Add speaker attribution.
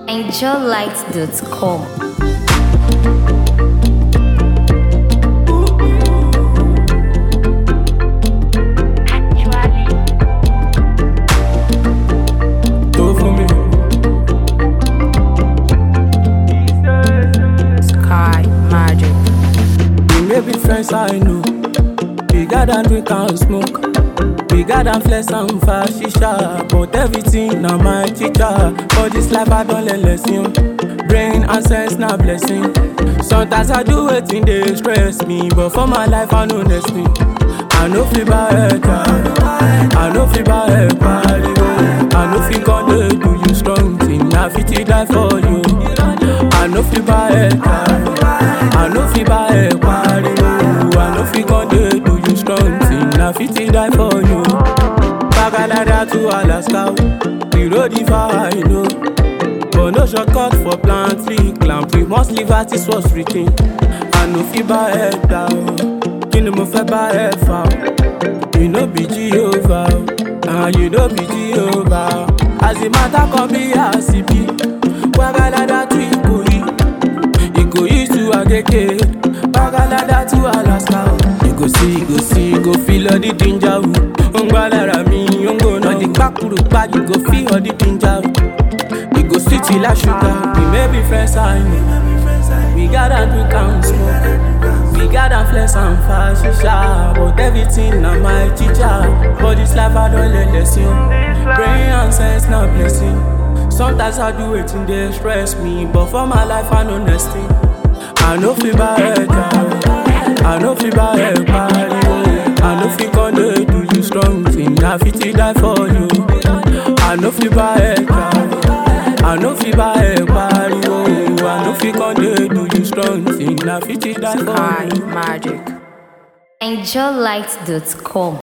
Speaker 1: Angellight.com.
Speaker 2: Friends I know, bigger than drink and smoke, bigger than flex and fashisha. But everything na my teacher. For this life I don't learn lesson. Brain and sense na blessing. Sometimes I do wetin dey stress me, but for my life I know next thing. I no fit buy head, I no fit buy head, I no fit gon' dey do you strong thing. I fit die for you. I no fit buy head, I no fit buy head, I no fit gon' dey do you strong thing. I fit die for you. Bagalada to Alaska, the road is far, I know. But no shortcut for plant tree, clamp. We must leave as this was written. I no fit buy head down. You know me fit buy head foul. You know be Jehovah, you know be Jehovah. As the matter come be as it be. Bagalada to Ikoyi to Agege, Bagalada to Alaska. You go see, you go feel all the danger. Ungwalara mi, ungo no the bakurupa. You go feel all the danger. You go sweet till I sugar. We may be friends, I know. We gotta drink and smoke. We gotta flex and fashisha. But everything na my teacher. For this life I don't let lesson. Brain and sense na blessing. Sometimes I do it and they stress me, but for my life I know next thing. I know fi buy head, I know fi buy head, I know fi gon' dey do you strong thing. I fit die for you. I know fi buy head, I know fi buy head, I know fi gon' dey do you strong thing. I fit die for you.
Speaker 1: Angellight.com.